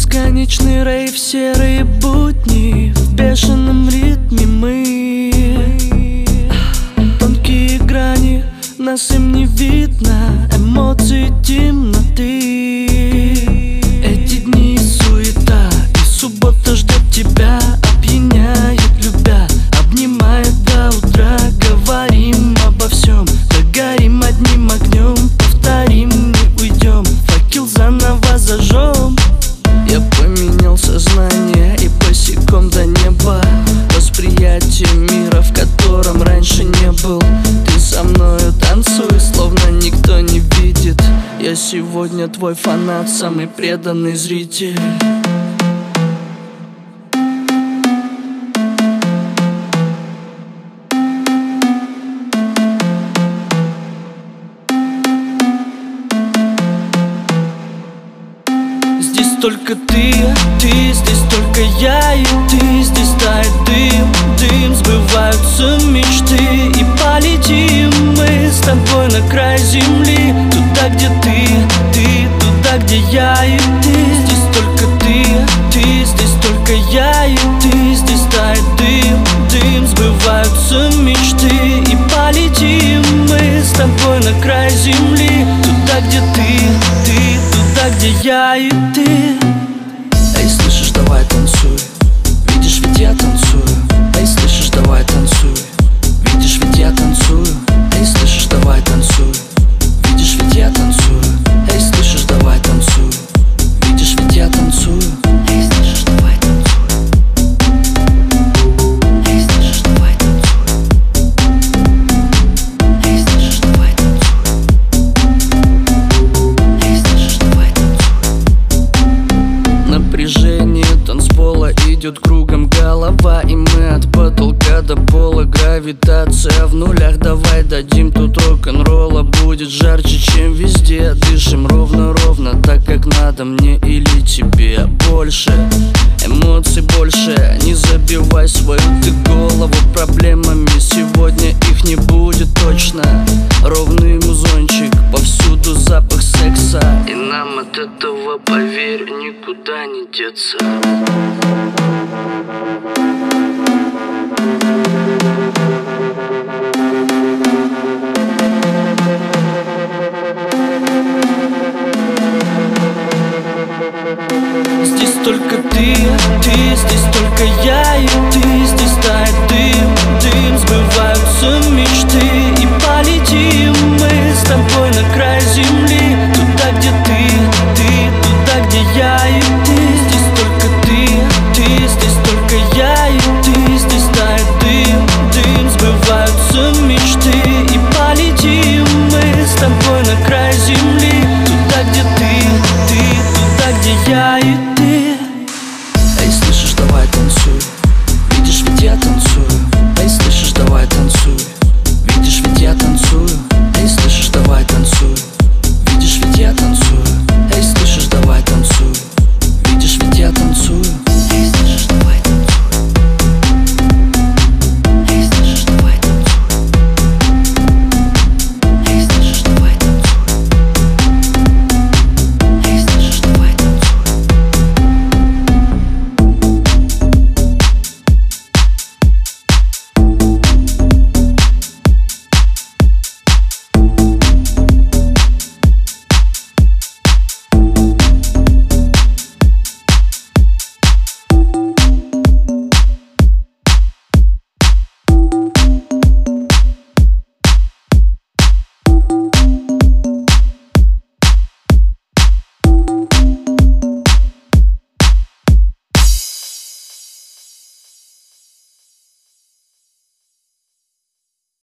Бесконечный рейв, серые будни, в бешеном ритме мы. Тонкие грани, нас им не видно, эмоции темноты. Эти дни суета, и суббота ждет тебя, опьяняет, любя, обнимает до утра. Говорим обо всем, догорим одним огнем, повторим, не уйдем, факел заново зажжем. Я поменял сознание и босиком до неба. Восприятие мира, в котором раньше не был. Ты со мною танцуй, словно никто не видит. Я сегодня твой фанат, самый преданный зритель. Здесь только ты, здесь только я и ты. Здесь тает дым, сбываются мечты. И полетим мы с тобой на край земли, туда, где ты, туда, где я и ты. Здесь только ты, здесь только я и ты. Здесь тает дым, сбываются мечты. И полетим мы с тобой на край земли, туда, где ты, туда, где я и ты. Эй, слышишь, давай танцуй. Видишь, ведь я танцую. Эй, слышишь, давай танцуй. Видишь, ведь я танцую. Эй, слышишь, давай танцуй. Видишь, ведь я танцую. Эй, слышишь, давай танцуй. Видишь, ведь я танцую. Эй, слышишь, давай танцуй. Эй, слышишь, давай танцуй. Эй, слышишь, давай танцуй. Эй, слышишь, давай танцуй. Напряжение танцпола идет кругом голова, и мы от потолка до пола. Гравитация в нулях, давай дадим тут рок-н-ролла. Будет жарче, чем везде. Дышим ровно-ровно, так как надо мне или тебе. Больше эмоций, больше. Не забивай свою ты голову проблемами. Сегодня их не будет точно. Ровный музончик, повсюду запах секса. И нам от этого, поверь, никуда не деться. Здесь только ты, здесь только я и ты. Здесь тает дым, сбываются мечты. И полетим мы с тобой на край земли, туда, где ты, туда, где я и ты. Здесь только ты, здесь только я и ты. Здесь тает дым, сбываются мечты. И полетим мы с тобой на край земли, туда, где ты, туда, где я и ты.